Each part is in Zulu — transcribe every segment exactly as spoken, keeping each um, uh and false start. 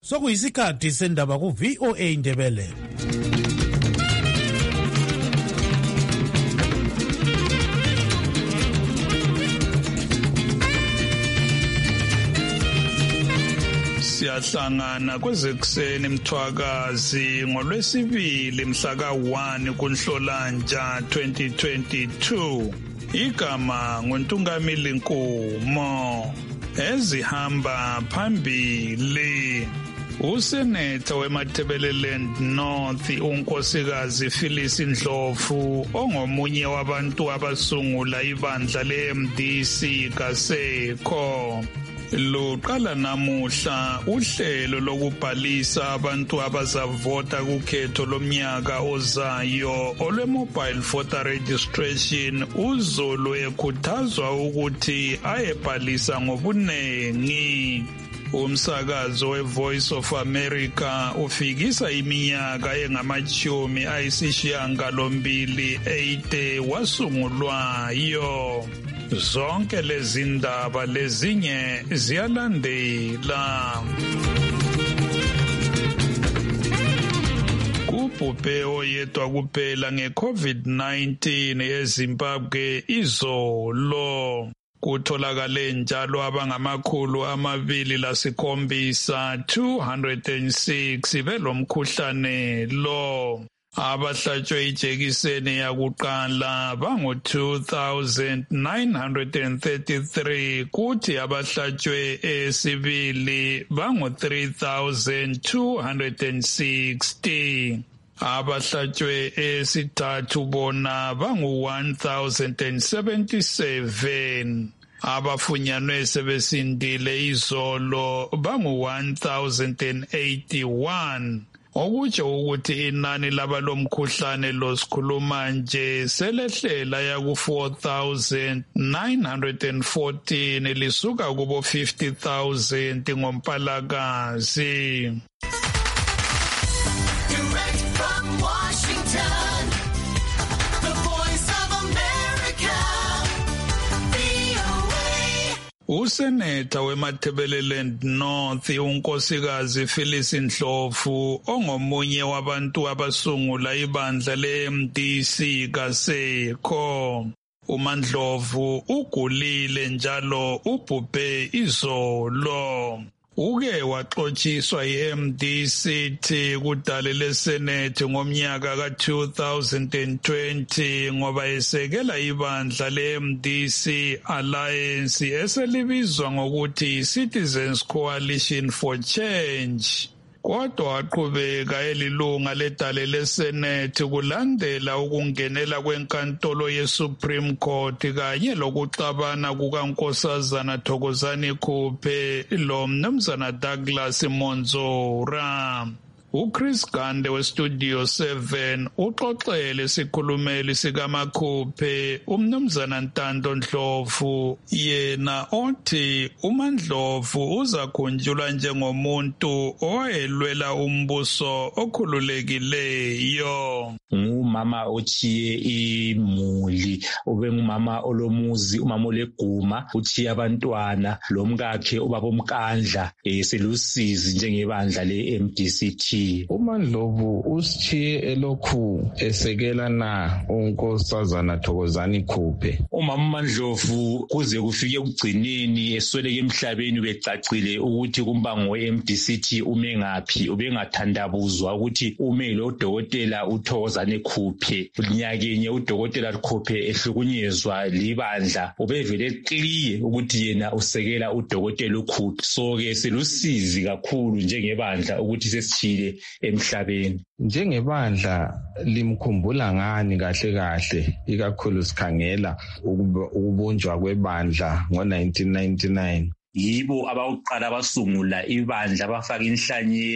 Sokuyisikhathi sendaba ku V O A Indebele. Siyahlangana kwezekuseni Mthwakazi ngolwesibili mhla ka one kuNhlolanja twenty twenty-two. Igama nguNtungamili Nkumo. Ezihamba phambili. Usenetha weMatabeleland North uNkosikazi Phyllis Ndlovu ongomunye wabantu abasungula ibandla le-M D C kaSekho. Luqala namuhla uhlelo lokubhalisa abantu abazavota kukhetho lomnyaka ozayo olwe-mobile voter registration. uZulu ekhuthazwa ukuthi ayebhalisa ngobunengi. Umsakazo we-Voice of America ufikisa iminyaka engamachumi ayisishiyagalombili eighty wasungulwayo. Zonke lezi ndaba lezinye ziyalandela. Kubhubhe oyedwa kuphela nge-COVID nineteen eZimbabwe izolo. Kutholakale njalo abangamakhulu amabili lasikhombisa two hundred six belomkhuhlane lo. Abahlatshwe ijekiseni yakuqala bangu two thousand nine hundred thirty-three kuthi abahlatshwe esibili bangu three thousand two hundred sixty. Abahlatshwe esithathu bona bangu one thousand seventy-seven. Abafunyanwe sebesindile izolo bangu one thousand eighty-one. Okutsho ukuthi inani labalomkhuhlane losikhuluma nje selehlela yaku four thousand nine hundred fourteen lisuka kubo fifty thousand ngoMpalakazi. Usenetha weMatabeleland North uNkosikazi Phyllis Ndlovu ongomunye wabantu abasungula ibandla le-M D C kaSekho. uMandlovu ugulile njalo ubhubhe izolo. Uke waxotshiswa i-M D C T kudale leSenate ngomnyaka ka two thousand twenty ngoba esekela ibandla le-M D C Alliance eselibizwa ngokuthi Citizens Coalition for Change. Kodwa waqhubeka elilunga ledale leSenate kulandela ukungenela kwenkantolo yeSupreme Court kanye lokuxabana kukaNkosazana Thokozani Khuphe lo mnumzana Douglas Monzora. uChris Gande weStudio seven uxoxele sikhulumeli sikaMakhuphe umnumzana Ntando Ndlovu yena othi uMandlovu uzakhunjulwa njengomuntu owayelwela umbuso okhululekileyo. Ngumama ochiye imuli, ubengumama olomuzi, umama oleguma, uchiye abantwana, lomkakhe ubaba uMkandla eselusizi njengebandla le-M D C T. uMandlovu usichiye elokhu esekela na uNkosazana Thokozani Khuphe. Umama uMandlovu kuze kufike ukugcineni esweleke emhlabeni becacile ukuthi kumbango we-M D C T ume ngaphi, ubengathandabuzwa ukuthi ume lo dokotela uThokozani Khuphe. Nyakenye udokotela Khuphe ehlukunyezwa libandla ubevele clear ukuthi yena usekela udokotela uKhuphe. So ke selusizi kakhulu njengebandla ukuthi sesichile emhlabeni. Njengebandla limkhumbula ngani kahle kahle ikakhulu sikhangela ukubunjwa kwebandla ngo nineteen ninety-nine? Yibo abaqala basungula ibandla bafaka inhlanyelo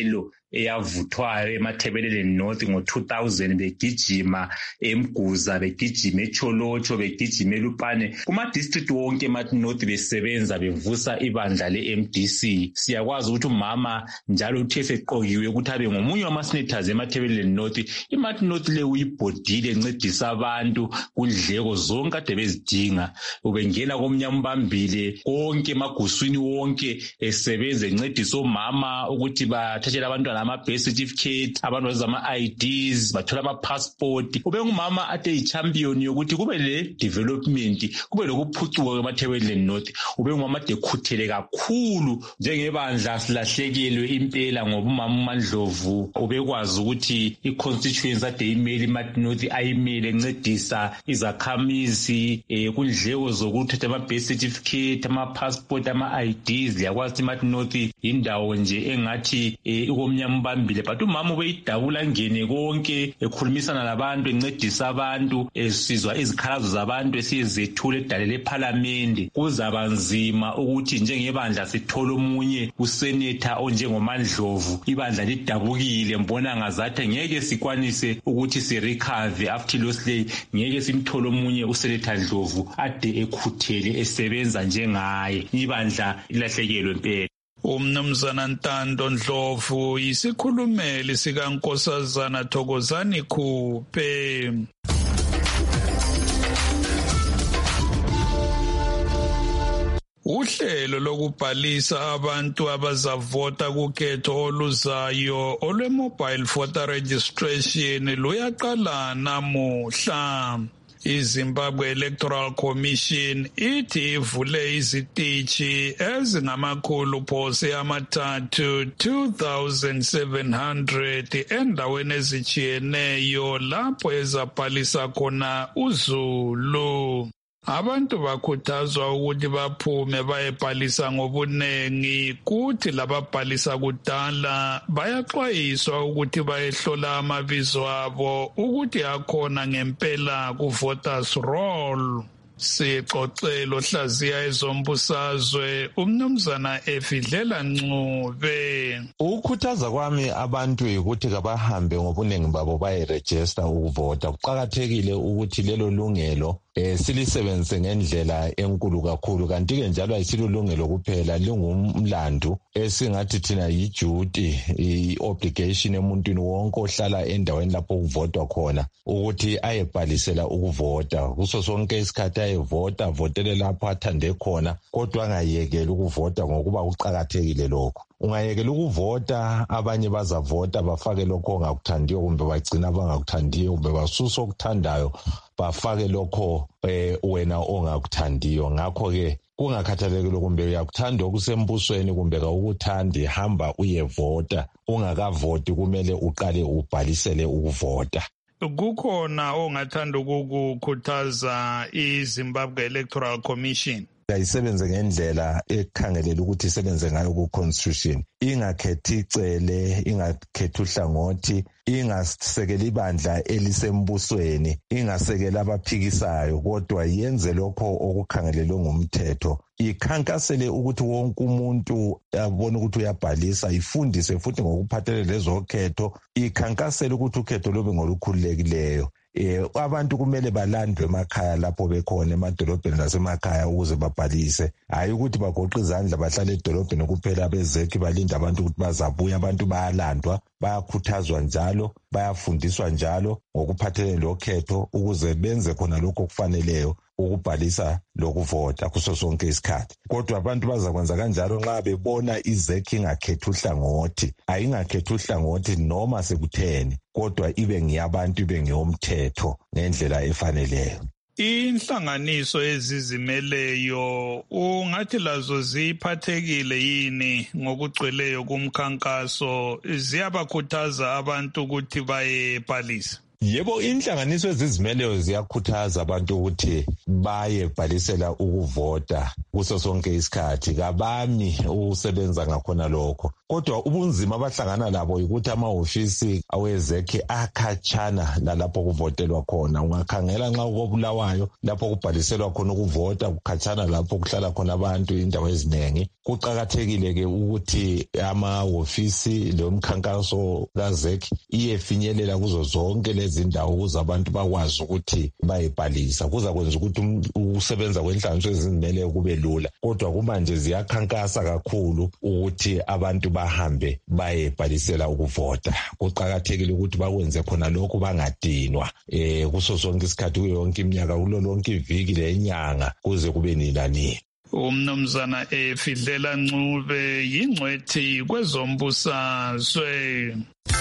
eyavuthwayo eMathebeleleni North ngo two thousand begijima eMguza begijima eCholocho begijima eLupane kuma district wonke eMathi North besebenza bevusa ibandla le-M D C. Siyakwazi ukuthi umama njalo uthe seqokiwe ukuthi abe ngomunye wama-senators eMathebeleleni North. iMathi North le uyibhodile encedisa abantu kundleko zonke ade bezidinga. Ubengena komnyama umbambile konke emaguswini wonke esebenza encedisa omama ukuthi bathathele abantwana ama-birth certificate, abantu bazenza ama-I Ds, bathola ama-passport. Ubengumama ade yi-champion yokuthi kube le development, kube lokuphucuka eMathebeleleni North. Ubengumama ade khuthele kakhulu njengebandla silahlekelwe impela ngoba umama uMandlovu ubekwazi ukuthi i-constituency ade imele iMathi North ayimele encedisa izakhamizi eh, kundleko zokuthatha ama-birth certificate, ama-passport, ama-I Ds. Liyakwazi ukuthi iMathi North indawo nje engathi eh, ikomnyama umbambile, but umama ubeyidabula ngene konke ekhulumisana labantu encedisa abantu esizwa izikhalazo zabantu esizethule edalele eParliament. Kuzaba nzima ukuthi njengebandla sithola omunye usenator onjengoMandlovu, ibandla lidabukile mbona ngazathi ngeke sikwanise ukuthi sirecover after loss lay, ngeke simthole omunye usenator Ndlovu ade ekhuthele esebenza njengaye, ibandla ilahlekelwe impela. Umnumzana Ntando Ndlovu yisikhulumeli sikaNkosazana Thokozani Khuphe. Uhlelo lokubhalisa abantu abazavota kukhetho oluzayo olwe-mobile voter registration luyaqala namuhla. iZimbabwe Electoral Commission ithi ivule izitishi ezingamakhulu phose amathathu two thousand seven hundred endaweni ezitshiyeneyo lapho ezabhalisa khona uZulu. Abantu bakhuthazwa ukuthi baphume bayebhalisa ngobunengi, kuthi lababhalisa kudala bayaxwayiswa ukuthi bayehlola amabizo abo ukuthi akhona ngempela ku-voters roll. Sixoxelo hlaziya ezombusazwe umnumzana Efidlela Ncube. Ukukhuthaza kwami abantu ukuthi kabahambe ngobunengi babo bayeregister ukuvota. Kuqakathekile ukuthi lelo lungelo eh silisebenze ngendlela enkulu kakhulu, kanti ke njalo ayisilulungelo kuphela, lingumlandu esingathi thina yiduty, i-obligation emuntwini wonke ohlala endaweni lapho kuvotwa khona ukuthi ayebhalisela ukuvota. Kuso sonke isikhathi ayevota, votele lapho athande khona, kodwa angayekeli ukuvota ngokuba kuqakathekile lokho. Ungayekela ukuvota, abanye bazavota bafake lokho ongakuthandiyo kumbe bagcina bangakuthandiyo kumbe basusa okuthandayo bafake lokho eh, wena ongakuthandiyo. Ngakho ke kungakhathalekile kumbe uyakuthanda okusembusweni kumbe kawukuthandi, hamba uyevota. Ungakavoti kumele uqale ubhalisele ukuvota. Kukhona ongathanda ukukhuthaza iZimbabwe Electoral Commission ayisebenze ngendlela ekhangelela ukuthi isebenze ngayo ku-constitution, ingakhethi icele, ingakhethi uhlangothi, ingasekela ibandla elisembusweni, ingasekela abaphikisayo, kodwa yenze lokho okukhangelelwe ngumthetho. Ikhankasele ukuthi wonke umuntu abone ukuthi uyabhalisa, ifundise futhi ngokuphathelene lezokhetho, ikhankasele ukuthi ukhetho lube ngolukhululekileyo. Eh abantu kumele balandwe emakhaya lapho bekhona emadolobheni nasemakhaya ukuze babhalise, hayi ukuthi bagoqa izandla bahlale edolobheni kuphela bezekhi balinda abantu ukuthi bazabuya. Abantu bayalandwa, bayakhuthazwa njalo, bayafundiswa njalo ngokuphathelene lokhetho ukuze benze khona lokho okufaneleyo ukubhalisa lokuvota kuso sonke isikhathi. Kodwa abantu bazakwenza kanjalo nxa bebona izekhi ingakhethi uhlangothi, ayingakhethi uhlangothi noma sekutheni, kodwa ibe ngiyabantu, ibe ngiyomthetho ngendlela efaneleyo. Inhlanganiso ezizimeleyo ungathi lazo ziphathekile yini ngokugcweleyo kumkhankaso, ziyabakhuthaza abantu ukuthi bayebhalisa? Yebo, inhlanganiso ezizimeleyo ziyakhuthaza abantu ukuthi bayebhalisela ukuvota kuso sonke isikhathi. Kabami ukusebenza ngakhona lokho, kodwa ubunzima abahlangana labo ukuthi amahhovisi awezekhe akhatshana lalapho kuvotelwa khona. Ungakhangela nxa ukobulawayo lapho kubhaliselwa khona ukuvota kukhatshana lapho kuhlala khona abantu indawo eziningi. Kuqakathekile ke ukuthi amahhovisi lomkhankaso kazekhe iyefinyelela kuzo zonke lezi ndawo ukuze abantu bakwazi ukuthi bayebhalisa. Kuzakwenza ukuthi ukusebenza kwenhlanganiso ezizimele kube lula, kodwa kumanje ziyakhankasa kakhulu ukuthi abantu bahambe bayebhalisela ukuvota. Kuqakathekile ukuthi bakwenze khona lokhu bangadinwa eh kuso sonke isikhathi kuyo yonke iminyaka kulo lonke iviki lenyanga kuze kube nina nini. Umnumzana Efidlela Ncube yingcwethi kwezombusazwe.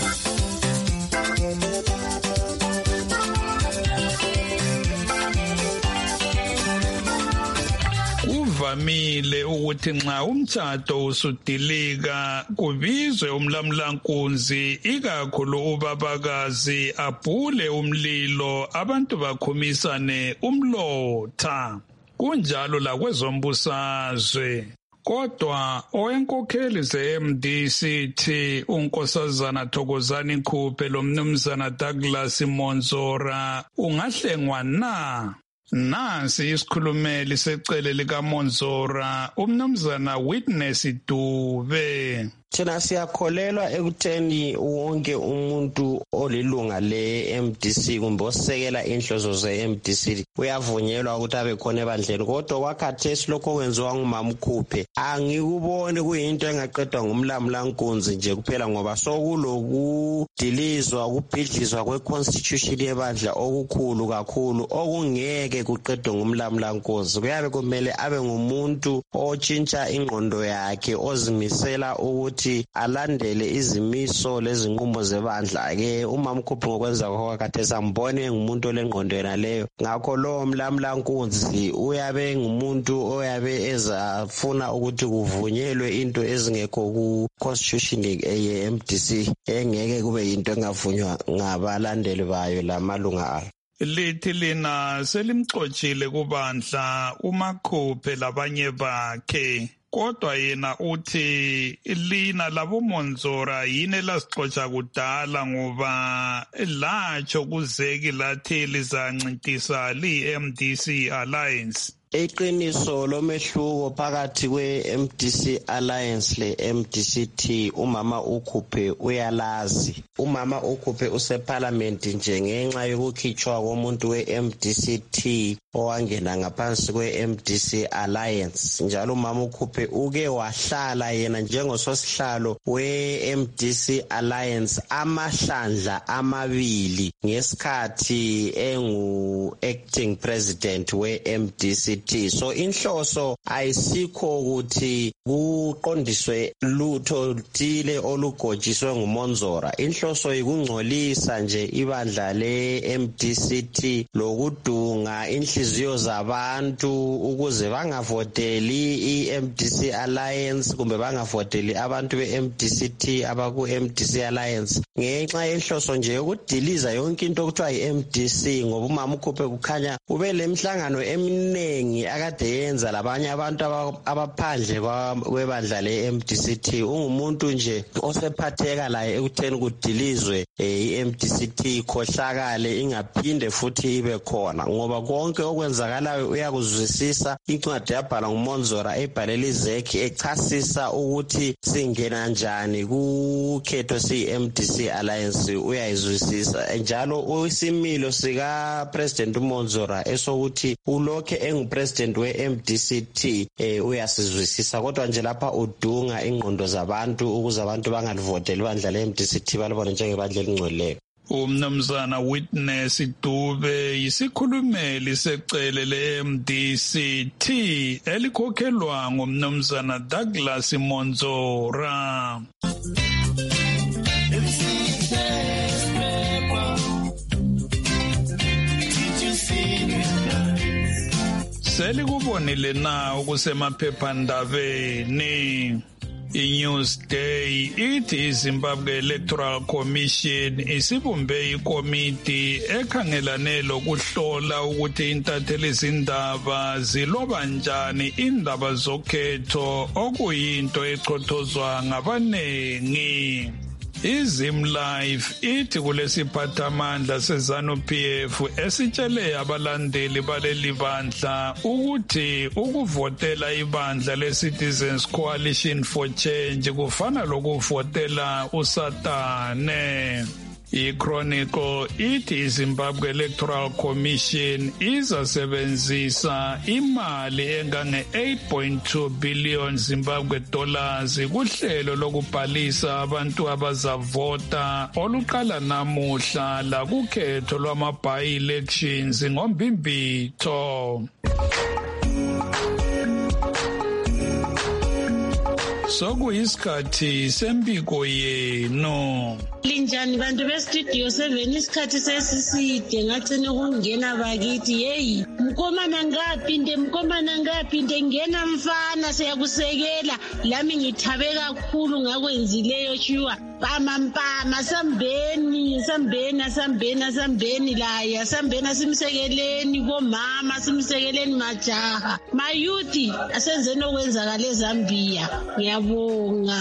Kuvamile ukuthi nxa umtshado usudilika kubizwe umlamlankunzi ikakhulu ubabakazi abhule umlilo abantu bakhumisane umlotha. Kunjalo la kwezombusazwe. Kodwa owenkokheli ze-M D C T unkosazana Thokozani Khuphe lo mnumzana Douglas Monzora ungahlengwa na? Nansi isikhulumeli secele lika Monzora umnumzana Witness Dube. Thina siyakholelwa ekutheni wonke umuntu olilunga le-M D C kumbe osekela inhloso ze-M D C uyavunyelwa ukuthi abe khona ebandleni, kodwa kwakhathesi lokho okwenziwa ngumama uKhuphe angikuboni kuyinto engaqedwa ngumlamlankunzi nje kuphela, ngoba sokulokudilizwa ukubhidlizwa kwe-constitution yebandla okukhulu kakhulu okungeke kuqedwe ngumlamlankunzi. Kuyabe kumele abe ngumuntu otshintsha ingqondo yakhe ozimisela ukuthi alandele izimiso lezinqumo zebandla. Ke umama uKhuphe ngokwenza kwakhathesi ambone ngumuntu olengqondo yena leyo. Ngakho lo mlamlankunzi uyabe ngumuntu oyabe ezafuna ukuthi kuvunyelwe into ezingekho ku constitution ye-M D C engeke kube yinto engavunywa ngabalandeli bayo lamalunga alo. Lithi lina selimxotshile kubandla uMakhuphe labanye bakhe, kodwa yena uthi lina labo Monzora yini lasixotsha kudala ngoba latsho kuzeki lathi lizancintisa li-M D C Alliance. Iqiniso lomehluko phakathi kwe-M D C Alliance le-M D C T umama uKhuphe uyalazi. Umama uKhuphe useparliament nje ngenxa yokukhitshwa komuntu we-M D C T owangena ngaphansi kwe-M D C Alliance. Njalo umama uKhuphe uke wahlala yena njengososihlalo we-M D C Alliance amahlandla amabili ngesikhathi engu acting president we-M D C T. So inhloso ayisikho ukuthi kuqondiswe lutho thile olugotshiswe nguMonzora. Inhloso ikungcolisa nje ibandla le-M D C T lokudunga inhliziyo zabantu ukuze bangavoteli i-M D C Alliance kumbe bangavoteli abantu be-M D C T abaku-M D C Alliance ngenxa yenhloso nje yokudiliza yonke into okuthiwa yi-M D C, ngoba umama uKhuphe kukhanya ube lemhlangano eminingi akade yenza labanye abantu abaphandle kwebandla le-M D C T. Ungumuntu nje osephatheka laye ekutheni kudilizwe i-M D C T ikhohlakale ingaphinde futhi ibe khona, ngoba konke okwenzakalayo uyakuzwisisa. Incwadi yabhala nguMonzora ebhalela izekhi echasisa ukuthi singena njani kukhetho si-M D C Alliance uyayizwisisa. Njalo isimilo sika President uMonzora esokuthi ulokhe engupresident we-M D C T eh uyasizwisisa, kodwa nje lapha udunga ingqondo zabantu ukuze abantu bangalivoteli ibandla le-M D C T balibone njengebandla elingcweleyo. Umnumzana Witness Dube yisikhulumeli secele le-M D C T elikhokhelwa ngumnumzana Douglas Monzora. Selikubonile na okusemaphephandabeni. iNewsday ithi iZimbabwe Electoral Commission isibumbe ikomiti ekhangelane lokuhlola ukuthi intatheli izindaba ziloba njani indaba zokhetho okuyinto echothozwa ngabanengi. iZimLife ithi kulesiphathamandla seZanu-P F esitshele abalandeli baleli bandla ukuthi ukuvotela ibandla leCitizens Coalition for Change kufana lokuvotela uSatane. iChronicle ithi iZimbabwe Electoral Commission izasebenzisa imali engange eight point two billion Zimbabwe dollars kuhlelo lokubhalisa abantu abazavota oluqala namuhla lakukhetho lwama-by-elections ngoMbimbitho. Sokuyisikhathi sempiko yenu. Linjani bantu bestudio seven isikhathi sesiside ngacina ukungena bakithi yeyi mkomana ngaphinde mkomana ngaphinde ngena mfana siyakusekela lami ngithabe kakhulu ngakwenzileyo shuwa pama mpama sambeni sambeni sambeni sambeni laya sambeni simsekeleni bomama simsekeleni majaha mayuthi asenzeni okwenzakala eZambia ngiyabonga.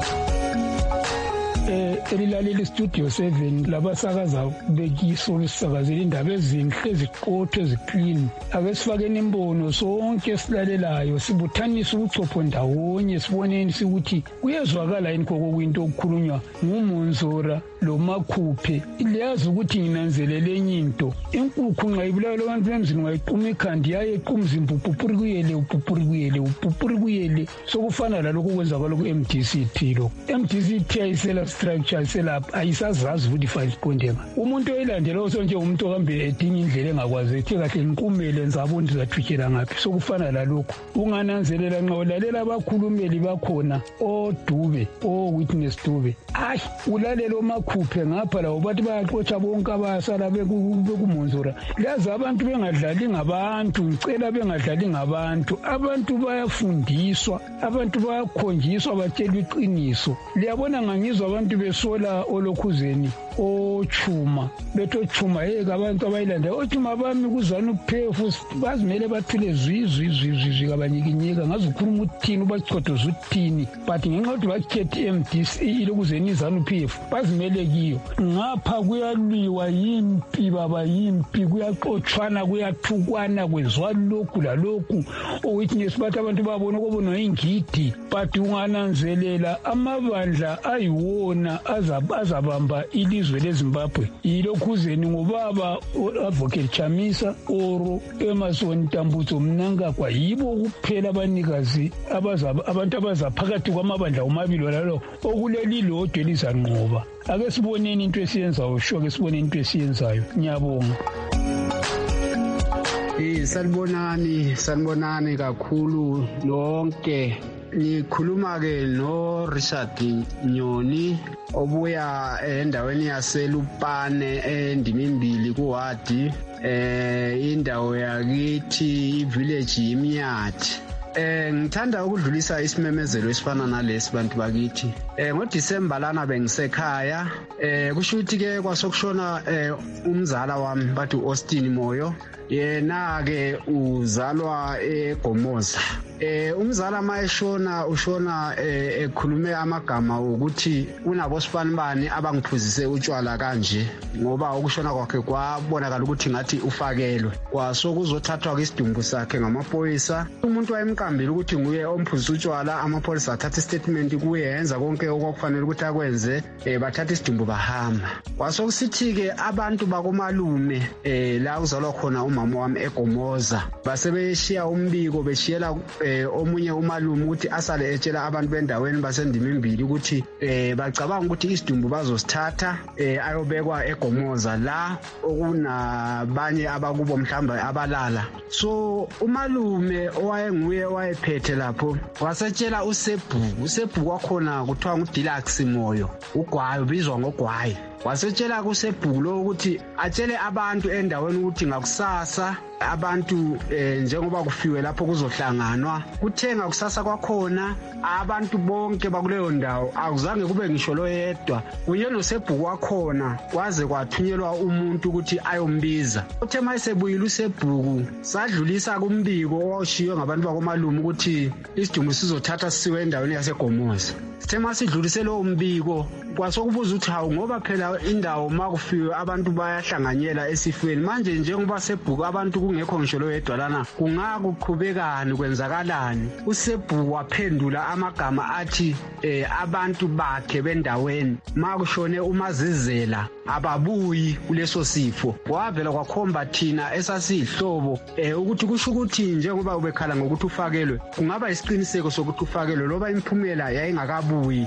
eh elilaleli studio seven labasakaza bekiso lisakazela indaba ezinhle eziqotho eziclean ake sifakeni imbono sonke silalelayo sibuthanisa ubuchopho ndawonye siboneni ukuthi kuyezwakala yini kokuyinto okukhulunywa nguMonzora lo Makhuphe iyazi ukuthi nginanzelele enye into inkukhu nxa ibulala abantu bemzini ngayiquma ikhandi yaye iquma umzimba upupuri kuyele upupuri kuyele upupuri kuyele sokufana lalokho kwenzakala ku-M D C T lo M D C T ayisela structure selapha ayisazazi ukuthi fayiqondeka umuntu oyilandela osonje umuntu ohambe edinga indlela engakwazi ethi kahle ngiqumele nzabona ndizathukela ngaphi sokufana lalokho ungananzelela nxa ulalela abakhulumeli bakhona oDube o-Witness Dube ayi ulalela oMakhuphe ngapha lawo bathi bayaxotsha bonke abasala bekuMonzora lazi abantu bengadlali ngabantu ngicela bengadlali ngabantu abantu bayafundiswa abantu bayakhonjiswa batshelwa iqiniso liyabona ngangizwa abantu besola olokhuzeni ochuma betho chuma yeke abantu abayilanda ochuma bami kuZanu-P F bazimele bathule zwizwi zwizwi kabanyikinyeka ngazukhuluma uthini ubachodoza uthini but ngenxa ukuthi bakhethe M D C ilokuzeni iZanu-P F bazimele kiyo ngapha kuyalwiwa yimpi baba yimpi kuyaxotshwana kuyathukwana kwezwa lokhu lalokhu owitness bathi abantu babona kubona ingidi but ungananzelela amabandla ayiwona azabamba ilizwe leZimbabwe ilokhuzeni ngobaba advocate Chamisa oro Emerson Tambutso Mnangagwa yibo kuphela abanikazi abantu abazaphakathi kwamabandla omabili lalo okuleli lodwe lizanqoba ake siboneni into esiyenzayo sho ke siboneni into esiyenzayo ngiyabonga. Eh sanibonani sanibonani kakhulu lonke ngikhuluma ke no Richard Nyoni obuya endaweni yaseLupane endimimbili kuwadi eh indawo yakithi ivillage yimyathi. Eh ngithanda ukudlulisa isimemezelo esifana nalesi bantu bakithi. Eh ngoDisemba lana bengisekhaya eh kusho ukuthi ke kwasokushona eh umzala wami bathi Austin Moyo yena ke uzalwa eGomoza. Eh umzala mayeshona ushona ekhulume amagama ukuthi unabo sipanibani abangiphuzise utshwala kanje ngoba ukushona kwakhe kwabonakala ukuthi ngathi ufakelwe kwaso kuzothathwa kwisidumbu sakhe ngamaphoyisa umuntu wayemqambile ukuthi nguye omphuzisa utshwala amaphoyisa athatha istatement kuye yenza konke okufanele ukuthi akwenze eh bathatha isidumbu bahamba kwaso kusithi ke abantu bakomalume eh la uzalwa khona umama wami eGomoza basebeshiya umbiko beshiyela eh omunye umalume ukuthi asale etshela abantu bendaweni basendimimbili ukuthi eh bacabanga ukuthi isidumbu bazosithatha eh ayobekwa eGomoza la okunabanye abakubo mhlamba abalala so umalume owayenguye wayephethe lapho wasetshela uSebhuku uSebhuku wakhona kuthiwa nguDeluxe Moyo ugwayi ubizwa ngogwayi wasetshela kuSebhuku lo ukuthi atshele abantu endaweni ukuthi ngakusasa abantu eh, njengoba kufiwe lapho kuzohlanganwa kuthenga kusasa kwakhona abantu bonke bakuleyo ndawo akuzange kube ngisho lo yedwa kunye noSebhuku wakhona kwaze kwathunyelwa umuntu ukuthi ayombiza uthe mayesebuyile uSebhuku sadlulisa kumbiko owashiywe ngabantu bakomalume ukuthi isidumbu sizothatha siwe endaweni yaseGomoza sithe masidlulise lo mbiko kwasokubuza ukuthi hawu ngoba phela indawo makufiwe abantu bayahlanganyela esifweni manje njengoba Sebhuku abantu kungekho ngisho lo yedwa lana kungakuqhubekani kwenzakalani uSebhuku waphendula amagama athi eh, abantu bakhe bendaweni makushone umazizela ababuyi kuleso sifo wavela kwakhomba thina esasihlobo eh, ukuthi kusho ukuthi njengoba ubekhala ngokuthi ufakelwe kungaba isiqiniseko sokuthi ufakelwe loba imphumela yayingakabuyi.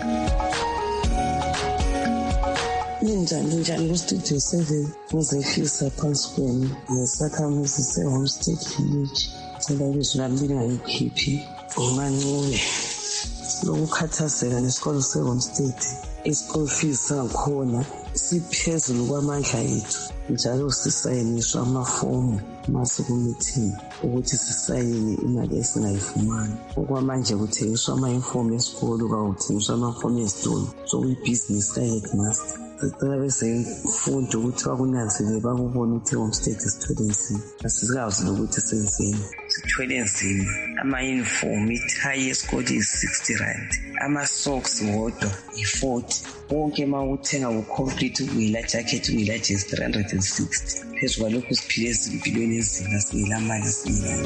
Ninjani ninjani ku-Studio seven ngizefisa phansi kwenu ngesakhamuzi se-Homestead Village cela ibizo lami lingayikhiphi ungancube lokukhathazeka nesikolo se-Homestead isikolo fees sangakhona siphezulu kwamandla ethu njalo sisayiniswa amafomu masekumeeting ukuthi sisayine imali esingayifumani okwamanje kuthengiswa ama-inform esikolo kawuthengiswa amafomu ezitolo sokuyibhizinisi ka-headmaster sicela bezemfundo ukuthi bakunanzile bakubone ukuthi Homestead sithole nzima asikazi lokuthi senzeni sithole nzima ama-uniform ithayi yesikolo yi-sixty rand ama-socks wodwa yi-forty wonke ma uthenga ku-complete kuyila jacket kuyila jezi three hundred sixty phezu kwalokhu siphile ezimpilweni ezima singela mali singela.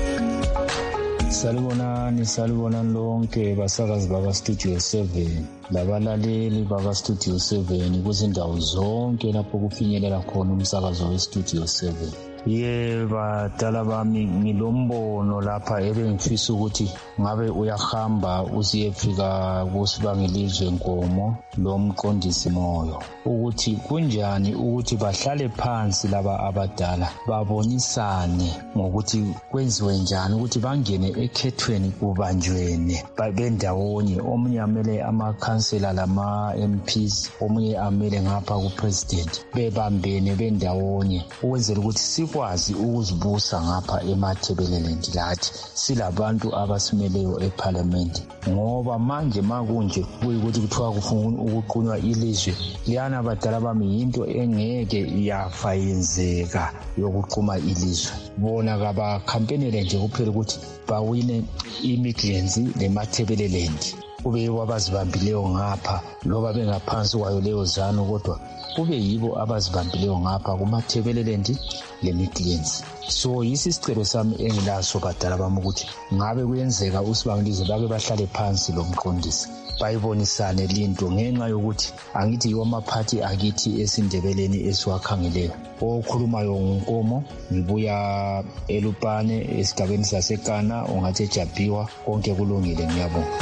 Salibonani salibonani lonke basakazi baka-Studio seven labalaleli baka-Studio seven kuzindawo zonke lapho kufinyelela khona umsakazo we-Studio seven. Ye badala bami ngilombono lapha ebengifisa ukuthi ngabe uyahamba usiyefika kuSibangilizwe Nkomo lo mqondisi Moyo ukuthi kunjani ukuthi bahlale phansi laba abadala babonisane ngokuthi kwenziwe njani ukuthi bangene ekhethweni kubanjwene babendawonye omunye amele amakhansela lama-M Ps omunye amele ngapha kupresident bebambene bendawonye ukwenzela ukuthi sikwazi ukuzibusa ngapha eMathebeleland lathi silabantu abasimeleyo eParliament ngoba manje makunje kuyikuthi kuthiwa kufuna ukuqunywa ilizwe liyana badala bami yinto engeke yafa yenzeka yokuquma ilizwe bona kabakhampenele nje kuphela ukuthi bawine imidlenzi leMathebeleland kube yibo abazibambileyo ngapha loba bengaphansi kwayo leyo zano kodwa kube yibo abazibambileyo ngapha kuMathebeleland leMidlands. So yisi isicelo sami engilaso badala bami ukuthi ngabe kuyenzeka uSibangilizwe bake bahlale phansi lo mqondisi bayibonisane linto ngenxa yokuthi angithi yiwo amaphathi akithi esindebeleni esiwakhangeleyo okhulumayo ngoNkomo ngibuya eLupane esigabeni saseKana ongathi eJabiwa konke kulungile ngiyabonga.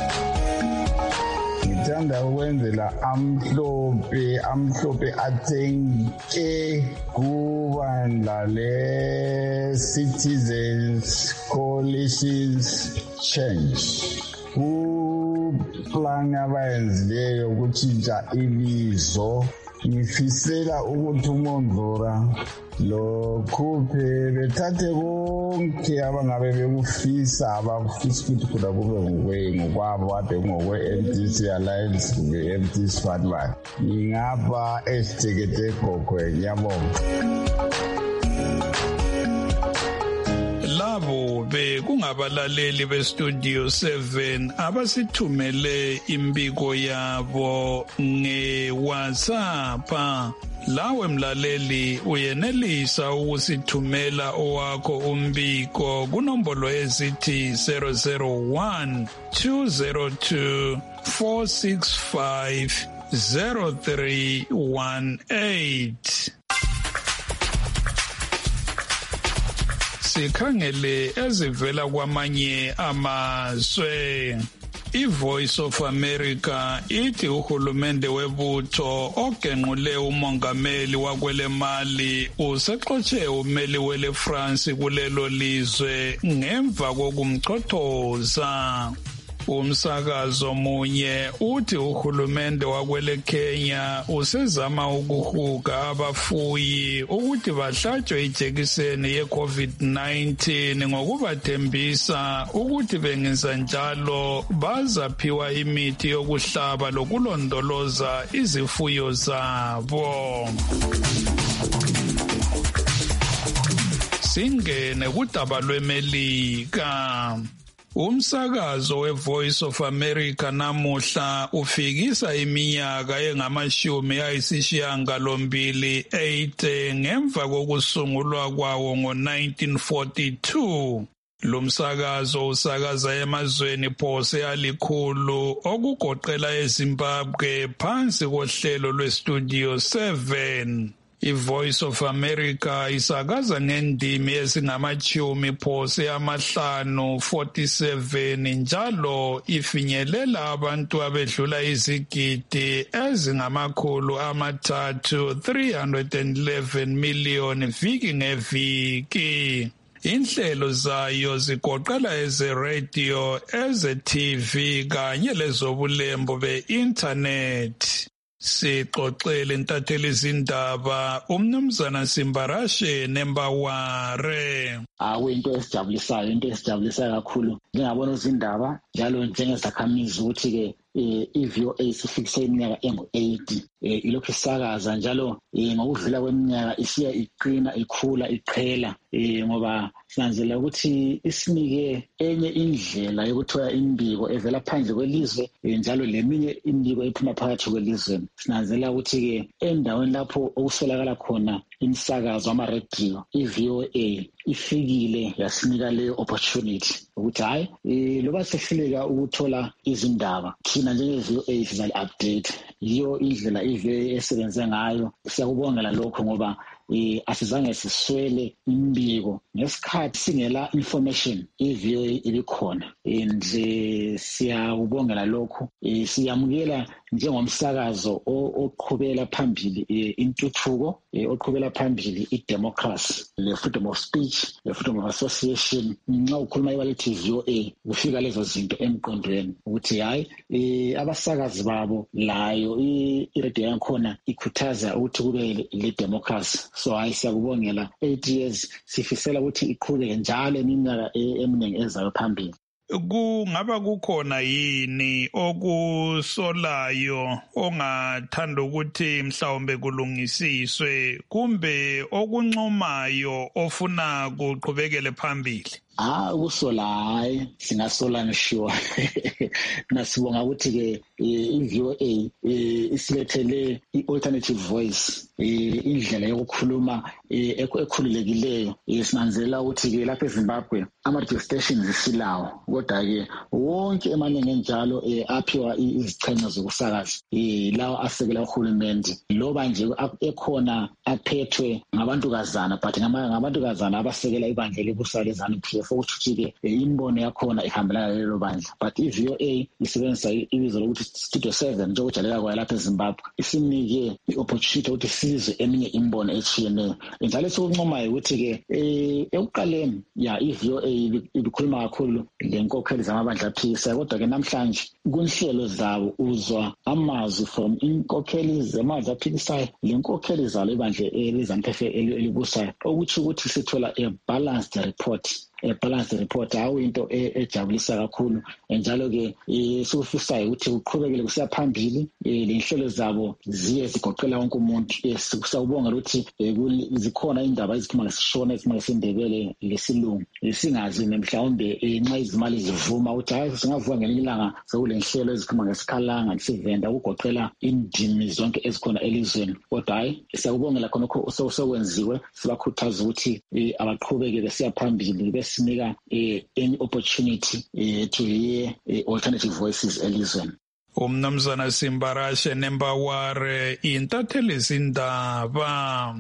Ngithanda ukwenzela amhlophe amhlophe athenke kubandla le-Citizens Coalitions Change kuplan abayenzileyo ukutshintsha ibizo ngifisela ukuthi uMondlora lo khuphe bethathe konke abangabe bekufisa abafisa ukuthi khona kube ngokwabo kade ngokwe-M D C Alliance kumbe M D C Fund ngingapha esitekete gogwe ngiyabonga. Labo bekungabalaleli beStudio seven abasithumele imbiko yabo nge-WhatsApp. Lawe mlaleli uyenelisa ukusithumela owakho umbiko kunombolo ezithi zero zero one two zero two four six five zero three one eight. Sikhangele ezivela kwamanye amazwe. iVoice of America ithi uhulumende webutho ogenqule umongameli wakwele Mali usexotshe umeli wele France kulelo lizwe ngemva kokumchothoza. Umsakazo munye uthi uhulumende wakwele Kenya usezama ukuhuga abafuyi ukuthi bahlatshwe ijekiseni ye-COVID nineteen ngokubathembisa ukuthi bengenza njalo bazaphiwa imithi yokuhlaba lokulondoloza izifuyo zabo. Singene kudaba lweMelika. Umsakazo weVoice of America namuhla ufikisa iminyaka engamashumi ayisishiyagalombili eight ngemva kokusungulwa kwawo ngo nineteen forty-two. Lo msakazo usakaza emazweni phose alikhulu okugoqela eZimbabwe phansi kohlelo lweStudio seven. iVoice of America isakaza ngendimi ezingamachumi phose amahlanu forty-seven njalo ifinyelela abantu abedlula izigidi ezingamakhulu amathathu three hundred eleven million viki ngeviki. Inhlelo zayo zigoqela eze-radio, eze-T V kanye lezobulembo be-internet. Sixoxele intatheli izindaba umnumzana Simbarashe Nembaware. Awu into esijabulisayo into esijabulisayo kakhulu ngiyabona izindaba njalo njengezakhamizi ukuthi ke i-V O A sifikise iminyaka engu-eighty ilokhu isakaza njalo ngokudlula kweminyaka isiya iqina ikhula iqhela ngoba sinanzela ukuthi isinike enye indlela yokuthola imbiko evela phandle kwelizwe njalo leminye imbiko ephuma phakathi kwelizwe. Sinanzela ukuthi-ke endaweni lapho okusolakala khona imisakazo ama-radio i-V O A ifikile yasinika leyo opportunity ukuthi hayi loba sehluleka ukuthola izindaba thina njenge-V O A sizali-update. Yiyo indlela i-V O A esebenze ngayo. Siyakubongela lokho ngoba eh asizange siswele imbiko ngesikhathi singela information i-V O A ibikhona nje. Siyakubongela lokho siyamukela njengomsakazo oqhubela phambili intuthuko oqhubela phambili idemocracy le freedom of speech le freedom of association. Nxa ukhuluma ibalithi V O A kufika lezo zinto emqondweni ukuthi hayi abasakazi babo layo i-radio yakhona ikhuthaza ukuthi kube le democracy. So hayi siyakubongela eight years sifisela ukuthi iqhubeke njalo iminyaka eminingi ezayo phambili. Kungaba kukhona yini okusolayo ongathanda ukuthi mhlawumbe kulungisiswe kumbe okuncomayo ofuna kuqhubekele phambili? Ah ukusola hayi singasola ngisho nasibonga ukuthi ke i-V O A isilethele i-alternative voice indlela yokukhuluma ekhululekileyo. Sinanzela ukuthi ke lapha eZimbabwe ama-radio stations isilawo kodwa ke wonke emaningi njalo aphiwa izichenyo zokusakaza lawo asekela uhulumende loba nje ekhona aphethwe ngabantukazana but ngabantukazana abasekela ibandla lebusayo leZANU-P F ukuthi-ke imbono yakhona ihambelana lelo bandla. But i-V O A isebenzisa ibizo lokuthi Studio seven njengokujalela kwayo lapha eZimbabwe isinike i-opportunity ukuthi sizwe eminye imbono etshiyeneyo. Njalo sokuncomayo ukuthi-ke ekuqaleni ya i-V O A ibikhuluma kakhulu lenkokheli zamabandla aphikisayo kodwa-ke namhlanje kunhlelo zabo uzwa amazwi from inkokheli zamabandla aphikisayo lenkokheli zalo ibandla leZANU-P F elibusayo okuthi ukuthi sithola a balanced report. A balanced report awu into ejabulisa kakhulu njalo ke sikufisayo ukuthi uqhubekele kusiya phambili lenhlelo zabo ziye zigoqela wonke umuntu. Siyabonga ukuthi zikhona indaba ezikhuma ngesishona ezikhuma ngesindebele lesilungu singazi mhlawumbe nxa izimali zivuma ukuthi hayi singavuka ngelinye ilanga sekulenhlelo ezikhuma ngesikhalanga lesivenda ukugoqela indimi zonke ezikhona elizweni. Kodwa hayi siyakubongela khonokho osokwenziwe sibakhuthaza ukuthi abaqhubeke besiya phambili sinika any opportunity to hear alternative voices elizweni. Umnumzana Simbarashe Nembaware intatheli izindaba.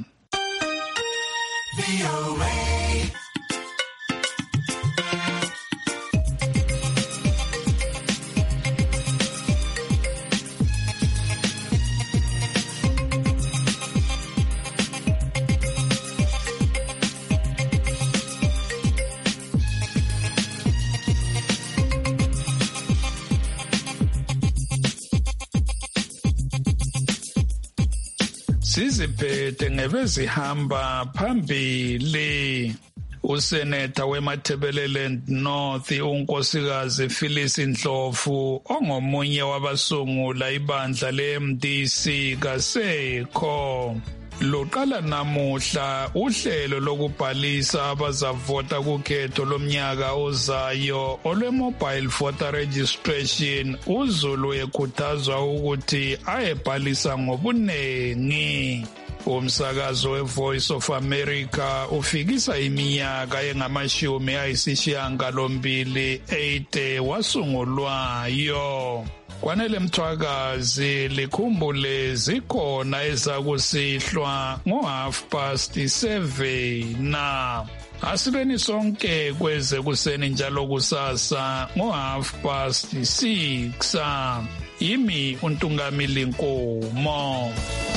ziziphethe ngebezihamba phambili. Useneta weMatabeleland North unkosikazi Phyllis Ndlovu ongomunye wabasungula ibandla le-M D C kasekho. Luqala namuhla uhlelo lokubhalisa abazavota kukhetho lomnyaka ozayo olwe-mobile voter registration. uZulu ekhuthazwa ukuthi ayebhalisa ngobunengi. Umsakazo we-Voice of America ufikisa iminyaka engamashumi ayisishiyagalombili eighty wasungulwayo. Kwanele Mthwakazi likhumbule zikhona ezakusihlwa ngo half past seven na asibeni sonke kweze kuseni njalo kusasa ngo half past six. Yimi uNtungamili Nkomo.